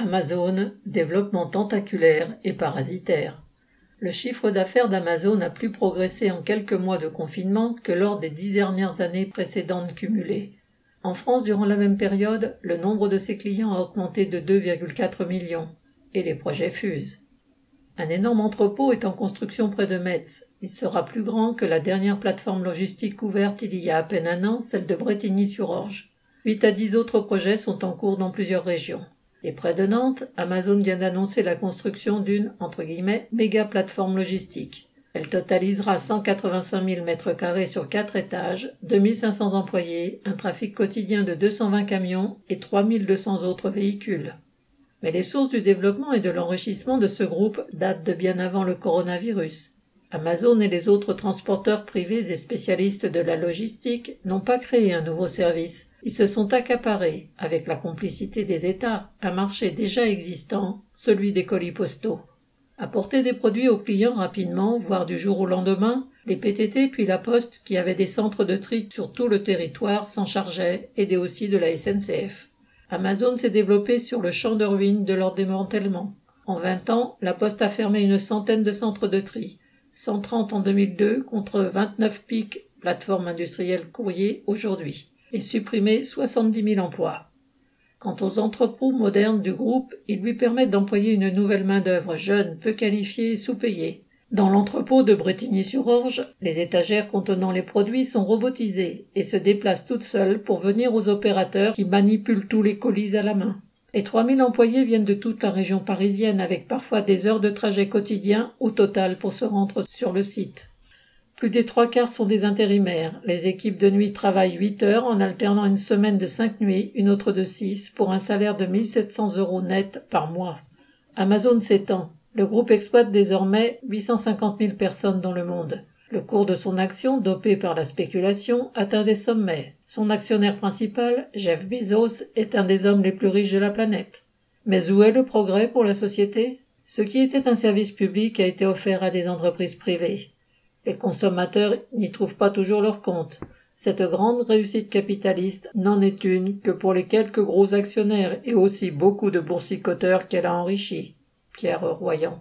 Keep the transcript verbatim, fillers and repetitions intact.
Amazon, développement tentaculaire et parasitaire. Le chiffre d'affaires d'Amazon a plus progressé en quelques mois de confinement que lors des dix dernières années précédentes cumulées. En France, durant la même période, le nombre de ses clients a augmenté de deux virgule quatre millions, et les projets fusent. Un énorme entrepôt est en construction près de Metz. Il sera plus grand que la dernière plateforme logistique ouverte il y a à peine un an, celle de Brétigny-sur-Orge. Huit à dix autres projets sont en cours dans plusieurs régions. Et près de Nantes, Amazon vient d'annoncer la construction d'une, entre guillemets, méga plateforme logistique. Elle totalisera cent quatre-vingt-cinq mille mètres carrés sur quatre étages, deux mille cinq cents employés, un trafic quotidien de deux cent vingt camions et trois mille deux cents autres véhicules. Mais les sources du développement et de l'enrichissement de ce groupe datent de bien avant le coronavirus. Amazon et les autres transporteurs privés et spécialistes de la logistique n'ont pas créé un nouveau service. Ils se sont accaparés, avec la complicité des États, un marché déjà existant, celui des colis postaux. Apporter des produits aux clients rapidement, voire du jour au lendemain, les P T T puis la Poste, qui avaient des centres de tri sur tout le territoire, s'en chargeaient, aidés aussi de la S N C F. Amazon s'est développé sur le champ de ruines de leur démantèlement. En vingt ans, la Poste a fermé une centaine de centres de tri, cent trente en deux mille deux contre vingt-neuf P I C, plateforme industrielle courrier, aujourd'hui, et supprimé soixante-dix mille emplois. Quant aux entrepôts modernes du groupe, ils lui permettent d'employer une nouvelle main-d'œuvre jeune, peu qualifiée et sous-payée. Dans l'entrepôt de Brétigny-sur-Orge, les étagères contenant les produits sont robotisées et se déplacent toutes seules pour venir aux opérateurs qui manipulent tous les colis à la main. Les trois mille employés viennent de toute la région parisienne avec parfois des heures de trajet quotidien au total pour se rendre sur le site. Plus des trois quarts sont des intérimaires. Les équipes de nuit travaillent huit heures en alternant une semaine de cinq nuits, une autre de six, pour un salaire de mille sept cents euros net par mois. Amazon s'étend. Le groupe exploite désormais huit cent cinquante mille personnes dans le monde. Le cours de son action, dopé par la spéculation, atteint des sommets. Son actionnaire principal, Jeff Bezos, est un des hommes les plus riches de la planète. Mais où est le progrès pour la société ? Ce qui était un service public a été offert à des entreprises privées. Les consommateurs n'y trouvent pas toujours leur compte. Cette grande réussite capitaliste n'en est une que pour les quelques gros actionnaires et aussi beaucoup de boursicoteurs qu'elle a enrichis. Pierre Royan.